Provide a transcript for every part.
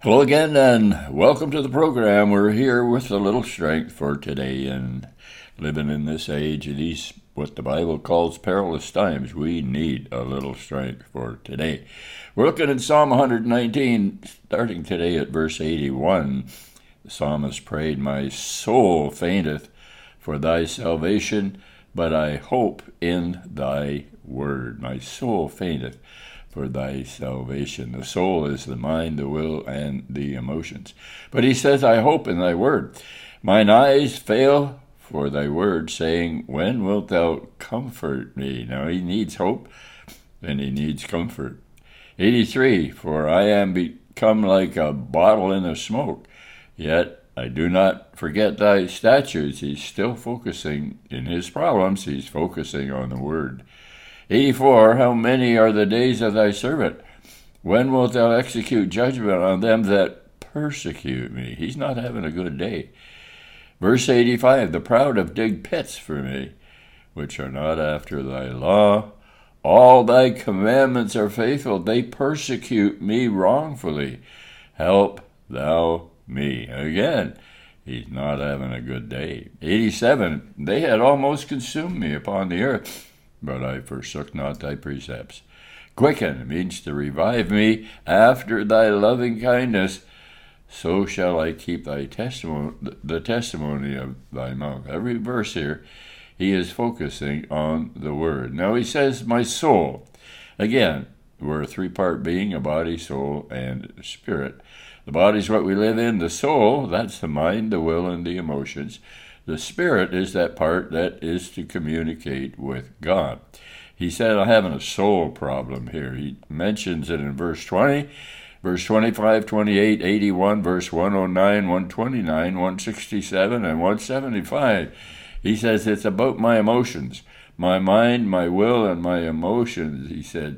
Hello again, and welcome to the program. We're here with a little strength for today, and living in this age of these what the Bible calls perilous times, we need a little strength for today. We're looking at Psalm 119, starting today at verse 81. The psalmist prayed, "My soul fainteth for thy salvation, but I hope in thy word." My soul fainteth for thy salvation. The soul is the mind, the will, and the emotions. But he says, "I hope in thy word. Mine eyes fail for thy word, saying, when wilt thou comfort me?" Now he needs hope, and he needs comfort. 83, "For I am become like a bottle in the smoke, yet I do not forget thy statutes." He's still focusing in his problems. He's focusing on the word. 84, "How many are the days of thy servant? When wilt thou execute judgment on them that persecute me?" He's not having a good day. Verse 85, "The proud have digged pits for me, which are not after thy law. All thy commandments are faithful. They persecute me wrongfully. Help thou me." Again, he's not having a good day. 87, "They had almost consumed me upon the earth, but I forsook not thy precepts. Quicken" means to revive me after thy loving kindness. "So shall I keep thy testimony, the testimony of thy mouth." Every verse here, he is focusing on the word. Now he says, "My soul." Again, we're a three-part being, a body, soul, and spirit. The body's what we live in. The soul, that's the mind, the will, and the emotions. The spirit is that part that is to communicate with God. He said, "I'm having a soul problem here." He mentions it in verse 20, verse 25, 28, 81, verse 109, 129, 167, and 175. He says, "It's about my emotions, my mind, my will, and my emotions." He said,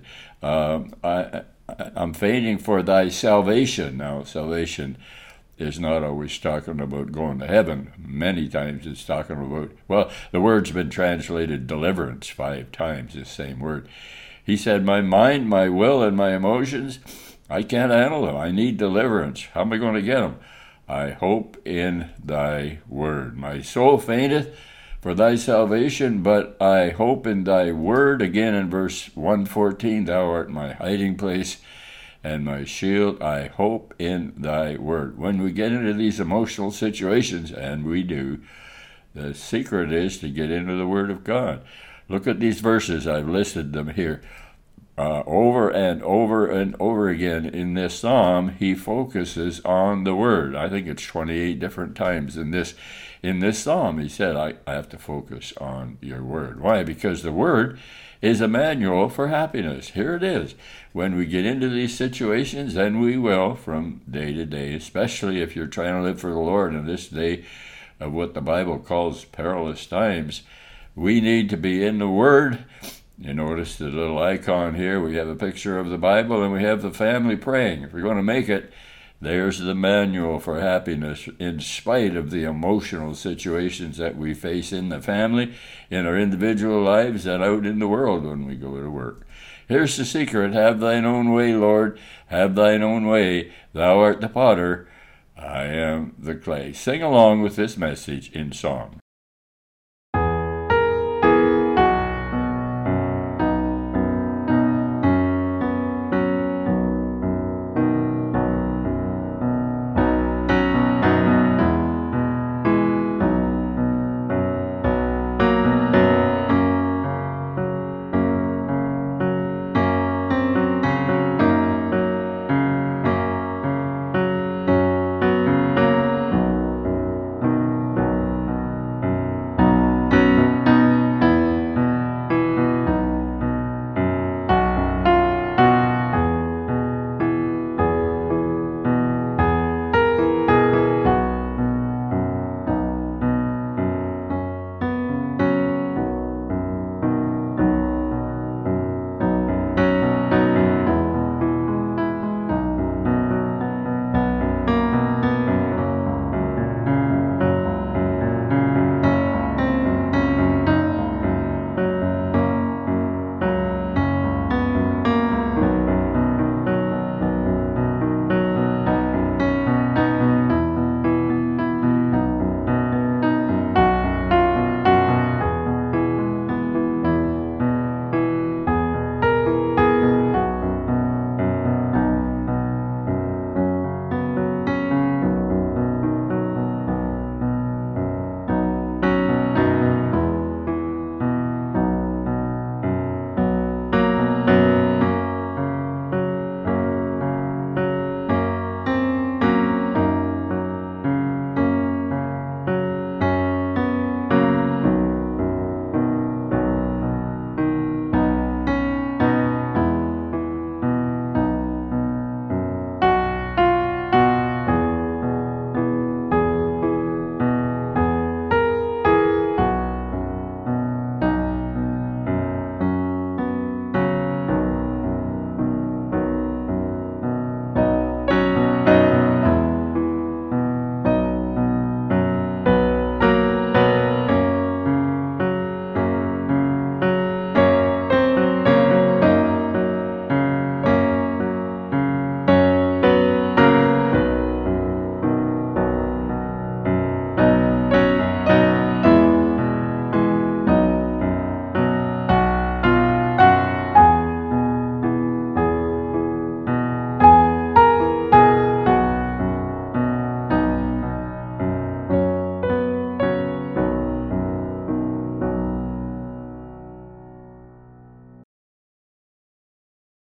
I'm fainting for thy salvation." Now, salvation is not always talking about going to heaven. Many times it's talking about, well, the word's been translated deliverance 5 times, this same word. He said, "My mind, my will, and my emotions, I can't handle them. I need deliverance. How am I going to get them? I hope in thy word. My soul fainteth for thy salvation, but I hope in thy word." Again in verse 114, "Thou art my hiding place and my shield. I hope in thy word." When we get into these emotional situations, and we do, the secret is to get into the word of God. Look at these verses. I've listed them here. Over and over and over again in this psalm, he focuses on the word. I think it's 28 different times in this psalm. He said, I have to focus on your word. Why? Because the word is a manual for happiness. Here it is. When we get into these situations, and we will from day to day, especially if you're trying to live for the Lord in this day of what the Bible calls perilous times, we need to be in the word. You notice the little icon here. We have a picture of the Bible, and we have the family praying. If we're going to make it, there's the manual for happiness in spite of the emotional situations that we face in the family, in our individual lives, and out in the world when we go to work. Here's the secret. Have thine own way, Lord. Have thine own way. Thou art the potter. I am the clay. Sing along with this message in song.